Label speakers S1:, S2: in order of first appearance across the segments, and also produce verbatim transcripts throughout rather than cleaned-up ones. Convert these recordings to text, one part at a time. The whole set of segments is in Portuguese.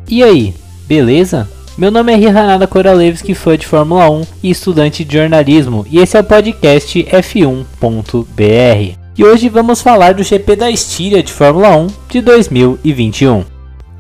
S1: E aí, beleza? Meu nome é Rihanna Koralevski, fã de Fórmula um e estudante de jornalismo, e esse é o podcast F um ponto B R. E hoje vamos falar do G P da Estíria de Fórmula um de dois mil e vinte e um.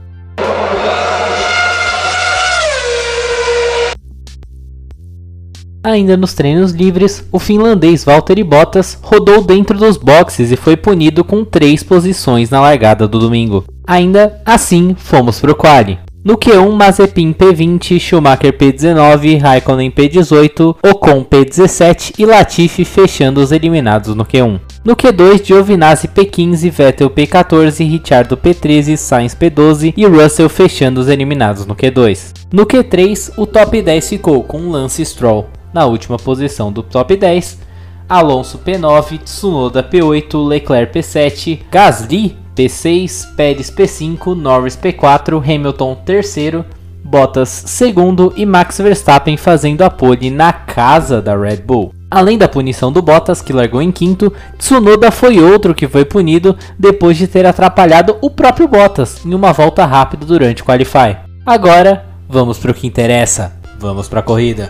S1: Ainda nos treinos livres, o finlandês Valtteri Bottas rodou dentro dos boxes e foi punido com três posições na largada do domingo. Ainda assim, fomos pro quali. No Q um, Mazepin P vinte, Schumacher P dezenove, Raikkonen P dezoito, Ocon P dezessete e Latifi fechando os eliminados no Q um. No Q dois, Giovinazzi P quinze, Vettel P quatorze, Ricciardo P treze, Sainz P doze e Russell fechando os eliminados no Q dois. No Q três, o top dez ficou com Lance Stroll na última posição do top dez, Alonso P nove, Tsunoda P oito, Leclerc P sete, Gasly P seis, Pérez P cinco, Norris P quatro, Hamilton terceiro, Bottas segundo e Max Verstappen fazendo a pole na casa da Red Bull. Além da punição do Bottas, que largou em quinto, Tsunoda foi outro que foi punido depois de ter atrapalhado o próprio Bottas em uma volta rápida durante o Qualify. Agora, vamos para o que interessa, vamos para a corrida.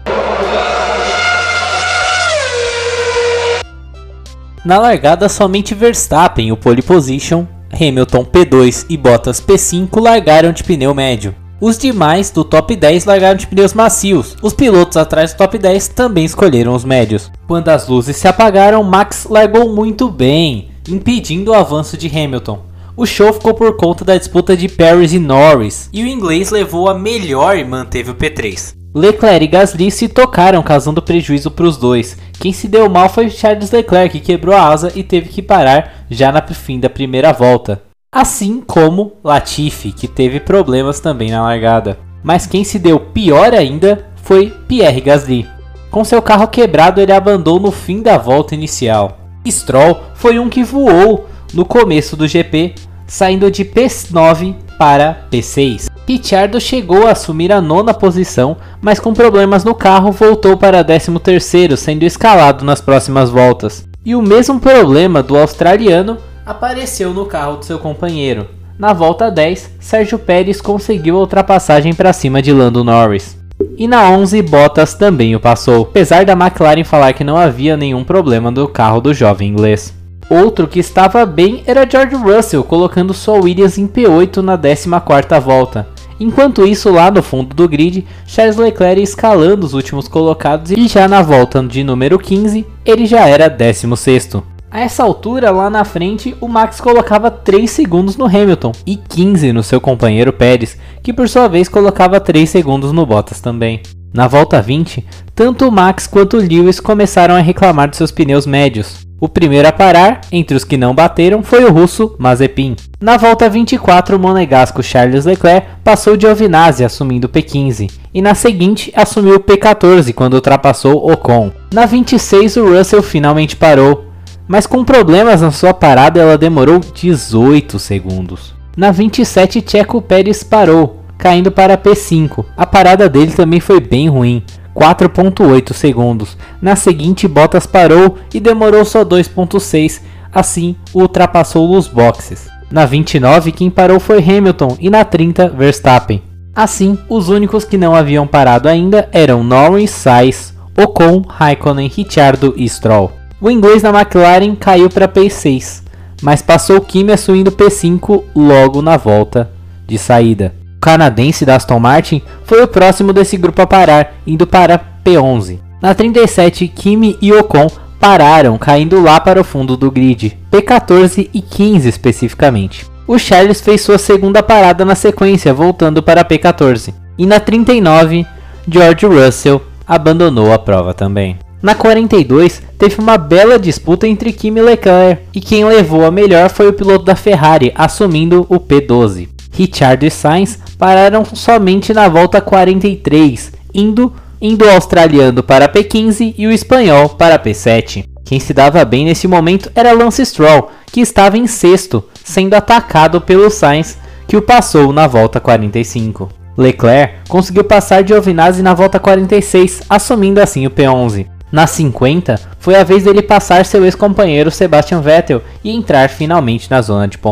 S1: Na largada, somente Verstappen, o pole position, Hamilton P dois e Bottas P cinco largaram de pneu médio. Os demais do top dez largaram de pneus macios. Os pilotos atrás do top dez também escolheram os médios. Quando as luzes se apagaram, Max largou muito bem, impedindo o avanço de Hamilton. O show ficou por conta da disputa de Pérez e Norris, e o inglês levou a melhor e manteve o P três. Leclerc e Gasly se tocaram, causando prejuízo para os dois. Quem se deu mal foi Charles Leclerc, que quebrou a asa e teve que parar já no fim da primeira volta. Assim como Latifi, que teve problemas também na largada. Mas quem se deu pior ainda foi Pierre Gasly. Com seu carro quebrado, ele abandonou no fim da volta inicial. Stroll foi um que voou no começo do G P, saindo de P nove para P seis. Ricciardo chegou a assumir a nona posição, mas com problemas no carro voltou para décimo terceiro, sendo escalado nas próximas voltas. E o mesmo problema do australiano apareceu no carro do seu companheiro. Na volta dez, Sérgio Pérez conseguiu a ultrapassagem para cima de Lando Norris. E na onze, Bottas também o passou, apesar da McLaren falar que não havia nenhum problema no carro do jovem inglês. Outro que estava bem era George Russell, colocando sua Williams em P oito na décima quarta volta. Enquanto isso, lá no fundo do grid, Charles Leclerc escalando os últimos colocados e já na volta de número quinze, ele já era décimo sexto. A essa altura, lá na frente, o Max colocava três segundos no Hamilton e quinze no seu companheiro Pérez, que por sua vez colocava três segundos no Bottas também. Na volta vinte, tanto o Max quanto o Lewis começaram a reclamar de seus pneus médios. O primeiro a parar, entre os que não bateram, foi o russo Mazepin. Na volta vinte e quatro, o monegasco Charles Leclerc passou Giovinazzi assumindo o P quinze, e na seguinte assumiu o P quatorze quando ultrapassou Ocon. Na vinte e seis, o Russell finalmente parou, mas com problemas na sua parada ela demorou dezoito segundos. Na vinte e sete, Checo Pérez parou, caindo para P cinco. A parada dele também foi bem ruim, quatro vírgula oito segundos. Na seguinte, Bottas parou e demorou só dois vírgula seis, assim ultrapassou nos boxes. Na vinte e nove, quem parou foi Hamilton e na trinta, Verstappen. Assim, os únicos que não haviam parado ainda eram Norris, Sainz, Ocon, Raikkonen, Ricciardo e Stroll. O inglês na McLaren caiu para P seis, mas passou Kimi assumindo P cinco logo na volta de saída. O canadense da Aston Martin foi o próximo desse grupo a parar, indo para P onze. Na trinta e sete, Kimi e Ocon pararam, caindo lá para o fundo do grid, P quatorze e quinze especificamente. O Charles fez sua segunda parada na sequência, voltando para P quatorze. E na trinta e nove, George Russell abandonou a prova também. Na quarenta e dois, teve uma bela disputa entre Kimi e Leclerc, e quem levou a melhor foi o piloto da Ferrari, assumindo o P doze. Ricciardo e Sainz pararam somente na volta quarenta e três, indo, indo o australiano para P quinze e o espanhol para P sete. Quem se dava bem nesse momento era Lance Stroll, que estava em sexto, sendo atacado pelo Sainz, que o passou na volta quarenta e cinco. Leclerc conseguiu passar Giovinazzi na volta quarenta e seis, assumindo assim o P onze. Na cinquenta, foi a vez dele passar seu ex-companheiro Sebastian Vettel e entrar finalmente na zona de pontos.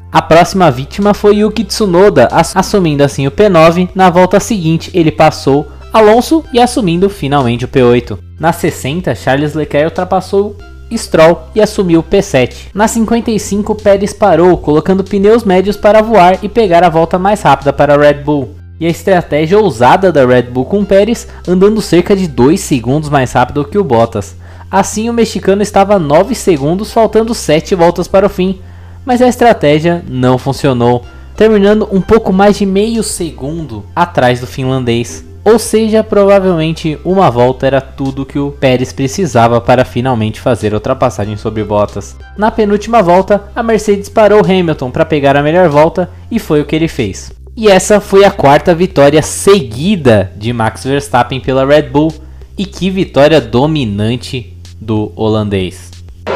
S1: A próxima vítima foi Yuki Tsunoda, assumindo assim o P nove. Na volta seguinte ele passou Alonso e assumindo finalmente o P oito. Na sessenta, Charles Leclerc ultrapassou Stroll e assumiu o P sete. Na cinquenta e cinco, Pérez parou, colocando pneus médios para voar e pegar a volta mais rápida para a Red Bull. E a estratégia ousada da Red Bull com Pérez, andando cerca de dois segundos mais rápido que o Bottas. Assim, o mexicano estava a nove segundos, faltando sete voltas para o fim. Mas a estratégia não funcionou, terminando um pouco mais de meio segundo atrás do finlandês. Ou seja, provavelmente uma volta era tudo que o Pérez precisava para finalmente fazer a ultrapassagem sobre Bottas. Na penúltima volta, a Mercedes parou Hamilton para pegar a melhor volta e foi o que ele fez. E essa foi a quarta vitória seguida de Max Verstappen pela Red Bull. E que vitória dominante do holandês.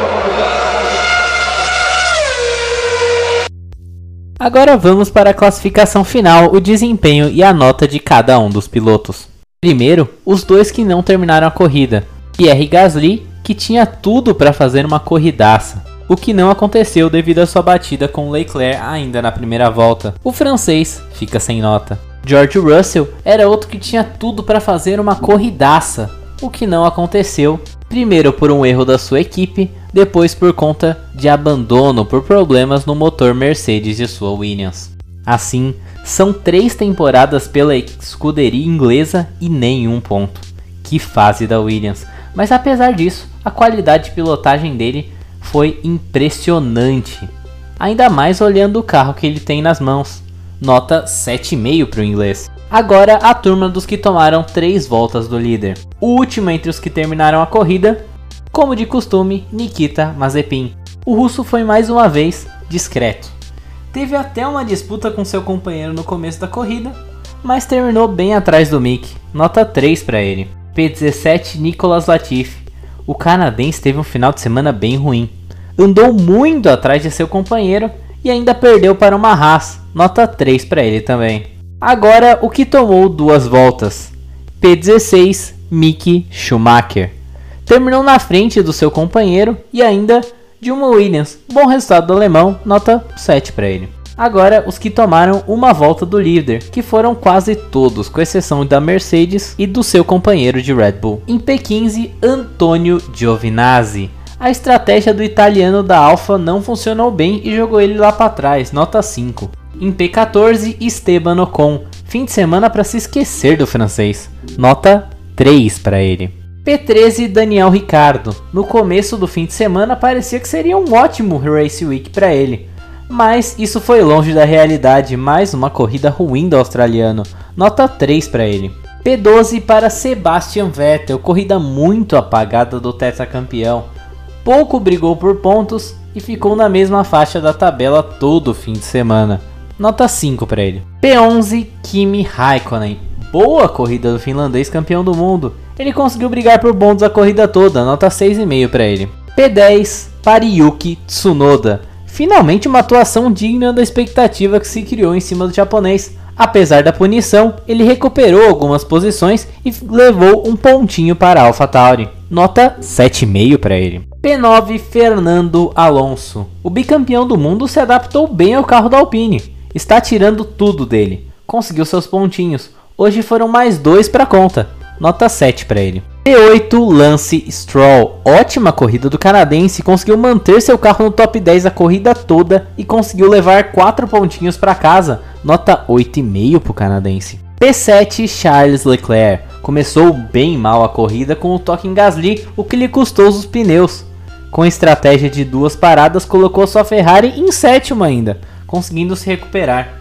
S1: Agora vamos para a classificação final, o desempenho e a nota de cada um dos pilotos. Primeiro, os dois que não terminaram a corrida. Pierre Gasly, que tinha tudo para fazer uma corridaça, o que não aconteceu devido à sua batida com Leclerc ainda na primeira volta. O francês fica sem nota. George Russell era outro que tinha tudo para fazer uma corridaça, o que não aconteceu. Primeiro por um erro da sua equipe, depois por conta de abandono por problemas no motor Mercedes de sua Williams. Assim, são três temporadas pela escuderia inglesa e nenhum ponto. Que fase da Williams! Mas apesar disso, a qualidade de pilotagem dele foi impressionante. Ainda mais olhando o carro que ele tem nas mãos. Nota sete vírgula cinco para o inglês. Agora a turma dos que tomaram três voltas do líder. O último entre os que terminaram a corrida, como de costume, Nikita Mazepin. O russo foi mais uma vez discreto. Teve até uma disputa com seu companheiro no começo da corrida, mas terminou bem atrás do Mick. Nota três para ele. P dezessete, Nicolas Latifi. O canadense teve um final de semana bem ruim. Andou muito atrás de seu companheiro e ainda perdeu para uma Haas. Nota três para ele também. Agora o que tomou duas voltas. P dezesseis, Mick Schumacher. Terminou na frente do seu companheiro e ainda de uma Williams. Bom resultado do alemão, nota sete para ele. Agora os que tomaram uma volta do líder, que foram quase todos, com exceção da Mercedes e do seu companheiro de Red Bull. Em P quinze, Antonio Giovinazzi. A estratégia do italiano da Alfa não funcionou bem e jogou ele lá para trás, nota cinco. Em P quatorze, Esteban Ocon. Fim de semana para se esquecer do francês, nota três para ele. P treze, Daniel Ricciardo. No começo do fim de semana parecia que seria um ótimo Race Week para ele, mas isso foi longe da realidade. Mais uma corrida ruim do australiano, nota três para ele. P doze para Sebastian Vettel. Corrida muito apagada do tetracampeão. Pouco brigou por pontos e ficou na mesma faixa da tabela todo o fim de semana. Nota cinco para ele. P onze, Kimi Raikkonen. Boa corrida do finlandês campeão do mundo. Ele conseguiu brigar por pontos a corrida toda, nota seis vírgula cinco para ele. P dez, para Yuki Tsunoda. Finalmente uma atuação digna da expectativa que se criou em cima do japonês. Apesar da punição, ele recuperou algumas posições e levou um pontinho para a AlphaTauri. Nota sete vírgula cinco para ele. P nove, Fernando Alonso. O bicampeão do mundo se adaptou bem ao carro da Alpine. Está tirando tudo dele. Conseguiu seus pontinhos. Hoje foram mais dois para conta. Nota sete para ele. P oito, Lance Stroll. Ótima corrida do canadense. Conseguiu manter seu carro no top dez a corrida toda e conseguiu levar quatro pontinhos para casa. Nota oito vírgula cinco para o canadense. P sete, Charles Leclerc. Começou bem mal a corrida com o toque em Gasly, o que lhe custou os pneus. Com a estratégia de duas paradas, colocou sua Ferrari em sétimo ainda, conseguindo se recuperar,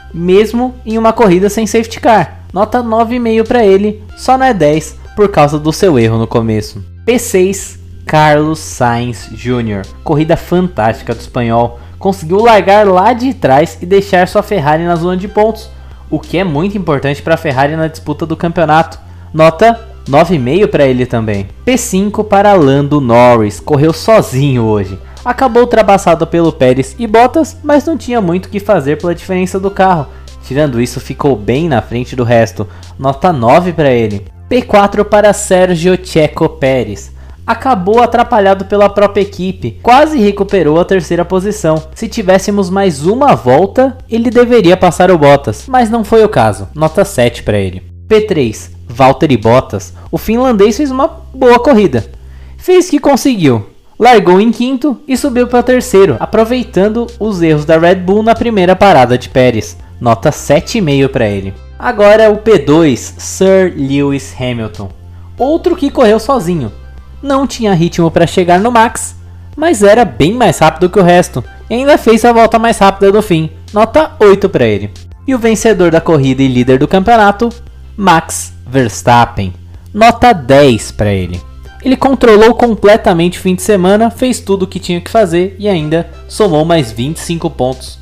S1: mesmo em uma corrida sem safety car. Nota nove vírgula cinco para ele, só não é dez por causa do seu erro no começo. P seis, Carlos Sainz Júnior Corrida fantástica do espanhol, conseguiu largar lá de trás e deixar sua Ferrari na zona de pontos, o que é muito importante para a Ferrari na disputa do campeonato. Nota nove vírgula cinco para ele também. P cinco para Lando Norris. Correu sozinho hoje. Acabou ultrapassado pelo Pérez e Bottas, mas não tinha muito o que fazer pela diferença do carro. Tirando isso, ficou bem na frente do resto. Nota nove para ele. P quatro para Sérgio Checo Pérez. acabou atrapalhado pela própria equipe, quase recuperou a terceira posição. Se tivéssemos mais uma volta, ele deveria passar o Bottas, mas não foi o caso, nota sete para ele. P três, Valtteri Bottas, o finlandês fez uma boa corrida, fez o que conseguiu, largou em quinto e subiu para terceiro, aproveitando os erros da Red Bull na primeira parada de Pérez, nota sete vírgula cinco para ele. Agora o P dois, Sir Lewis Hamilton, outro que correu sozinho. Não tinha ritmo para chegar no Max, mas era bem mais rápido que o resto e ainda fez a volta mais rápida no fim, nota oito para ele. E o vencedor da corrida e líder do campeonato, Max Verstappen, nota dez para ele. Ele controlou completamente o fim de semana, fez tudo o que tinha que fazer e ainda somou mais vinte e cinco pontos.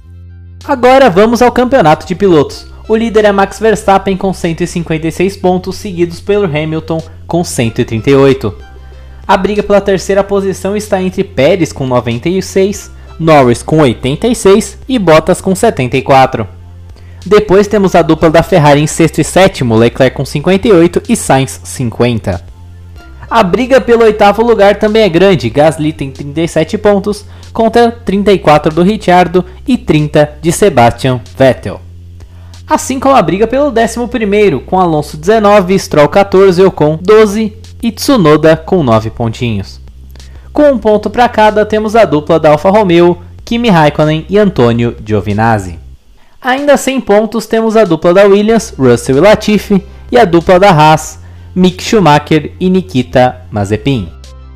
S1: Agora vamos ao campeonato de pilotos. O líder é Max Verstappen com cento e cinquenta e seis pontos, seguidos pelo Hamilton com cento e trinta e oito. A briga pela terceira posição está entre Pérez com noventa e seis, Norris com oitenta e seis e Bottas com setenta e quatro. Depois temos a dupla da Ferrari em sexto e sétimo, Leclerc com cinquenta e oito e Sainz cinquenta. A briga pelo oitavo lugar também é grande, Gasly tem trinta e sete pontos contra trinta e quatro do Ricciardo e trinta de Sebastian Vettel. Assim como a briga pelo décimo primeiro, com Alonso dezenove, Stroll quatorze, Ocon doze e Tsunoda com nove pontinhos. Com um ponto para cada, temos a dupla da Alfa Romeo, Kimi Raikkonen e Antonio Giovinazzi. Ainda sem pontos, temos a dupla da Williams, Russell e Latifi, e a dupla da Haas, Mick Schumacher e Nikita Mazepin.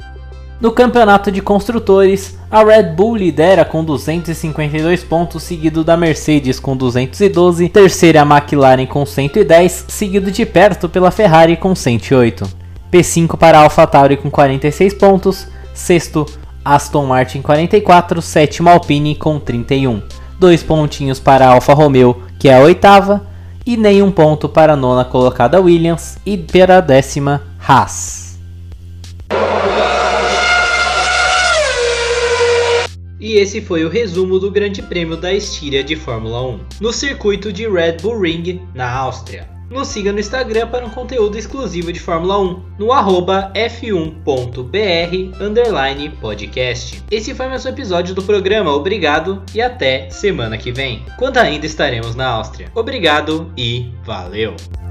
S1: No campeonato de construtores, a Red Bull lidera com duzentos e cinquenta e dois pontos, seguido da Mercedes com duzentos e doze, terceira a McLaren com cento e dez, seguido de perto pela Ferrari com cento e oito. P cinco para a AlphaTauri com quarenta e seis pontos, sexto Aston Martin quarenta e quatro, sétimo Alpine com trinta e um. Dois pontinhos para a Alfa Romeo, que é a oitava, e nenhum ponto para a nona colocada Williams e para a décima Haas. E esse foi o resumo do Grande Prêmio da Estíria de Fórmula um, no circuito de Red Bull Ring, na Áustria. Nos siga no Instagram para um conteúdo exclusivo de Fórmula um, no arroba f um ponto b r underline podcast. Esse foi mais um episódio do programa, obrigado e até semana que vem, quando ainda estaremos na Áustria. Obrigado e valeu!